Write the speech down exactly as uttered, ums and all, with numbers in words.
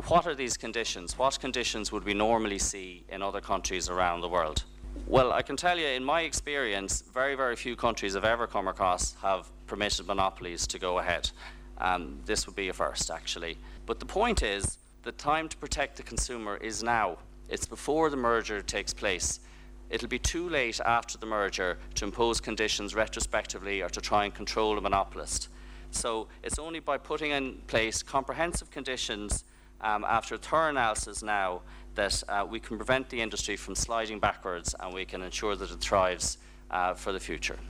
what are these conditions? What conditions would we normally see in other countries around the world? Well, I can tell you, in my experience, very, very few countries I've ever come across have permitted monopolies to go ahead. Um, this would be a first, actually. But the point is, the time to protect the consumer is now. It's before the merger takes place. It'll be too late after the merger to impose conditions retrospectively or to try and control a monopolist. So it's only by putting in place comprehensive conditions um, after a thorough analysis now that uh, we can prevent the industry from sliding backwards, and we can ensure that it thrives uh, for the future.